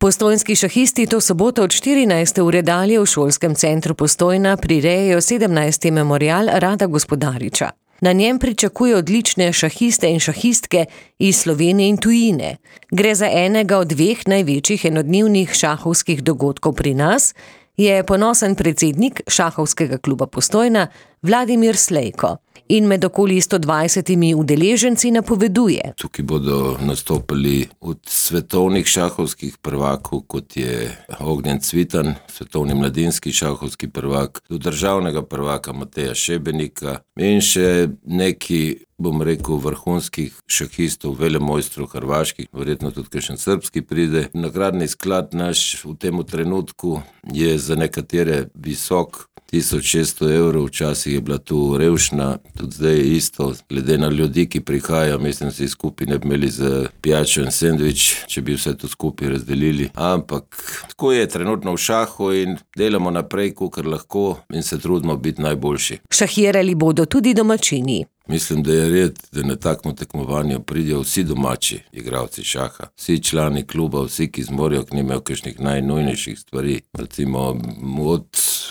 Postojnski šahisti to soboto od 14. ure dalje v šolskem centru Postojna prirejajo 17. memorial Rada Gospodariča. Na njem pričakuje odlične šahiste in šahistke iz Slovenije in tujine. Gre za enega od dveh največjih enodnevnih šahovskih dogodkov pri nas, je ponosen predsednik Šahovskega kluba Postojna Vladimir Slejko in med okoli 120 udeleženci napoveduje. Tukaj bodo nastopili od svetovnih šahovskih prvakov, kot je Ognjen Cvitan, svetovni mladinski šahovski prvak, do državnega prvaka Mateja Šebenika in še neki, vrhunskih šahistov, velemojstrov hrvaških, verjetno tudi kakšen srbski pride. Nagradni sklad naš v tem trenutku je za nekatere visok, 1600 evrov, včasih je bila tu revšna, tudi zdaj je isto, glede na ljudi, ki prihajajo, mislim, si skupaj ne bi imeli za pijačo in sendvič, če bi vse to skupaj razdelili. Ampak tako je trenutno v šahu in delamo naprej, kakor lahko, in se trudimo biti najboljši. Šahirali bodo tudi domačini. Mislim, da je red, da na takmo tekmovanju pridejo vsi domači igralci šaha. Vsi člani kluba, vsi, ki zmorejo, ki nimajo kakšnih najnujnejših stvari. Recimo od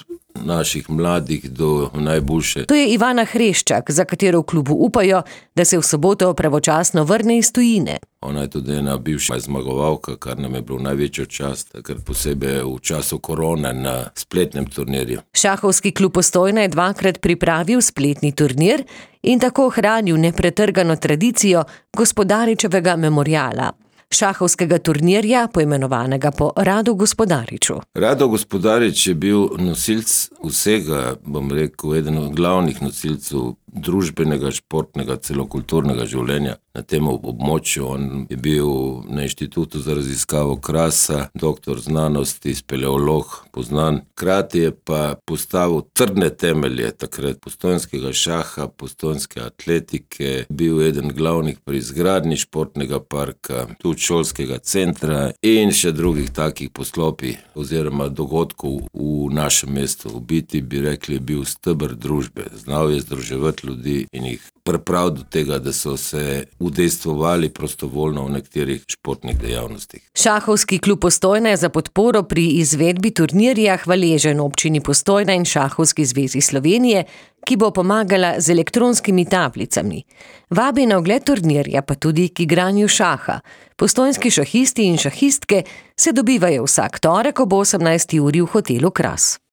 naših mladih do najboljše. To je Ivana Hreščak, za katero v klubu upajo, da se v soboto pravočasno vrne iz tujine. Ona je tudi ena bivša zmagovalka, kar nam je bilo največjo čast, takrat posebej v času korone na spletnem turnirju. Šahovski klub Postojna je dvakrat pripravil spletni turnir in tako ohranil nepretrgano tradicijo Gospodaričevega memoriala. Šahovskega turnirja, poimenovanega po Radu Gospodariču. Rado Gospodarič je bil nosilc vsega, eden od glavnih nosilcev družbenega, športnega, celokulturnega življenja na tem območju. On je bil na Inštitutu za raziskavo krasa, doktor znanosti, speleolog, poznan. Hkrati je pa postavil trdne temelje takrat postojnskega šaha, postojnske atletike, bil eden glavnih pri izgradnji športnega parka, tudi šolskega centra in še drugih takih poslopij oziroma dogodkov v našem mestu. V biti bi rekli, je bil steber družbe, znal je združevati ljudi in jih pripravil do tega, da so se udejstvovali prostovoljno v nekaterih športnih dejavnostih. Šahovski klub Postojna je za podporo pri izvedbi turnirja hvaležen občini Postojna in Šahovski zvezi Slovenije, ki bo pomagala z elektronskimi tablicami. Vabi na ogled turnirja pa tudi k igranju šaha. Postojnski šahisti in šahistke se dobivajo vsak torek ob 18. uri v hotelu Kras.